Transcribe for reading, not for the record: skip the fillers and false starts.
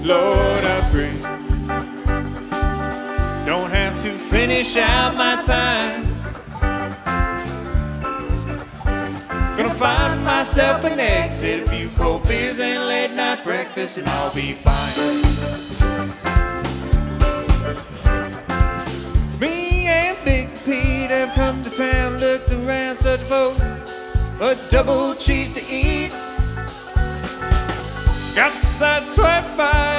Lord, I pray don't have to finish out my time. Gonna find myself an exit, a few cold beers and late night breakfast, and I'll be fine. Me and Big Pete have come to town, looked around, searching for a double cheese to eat. Got the side swept by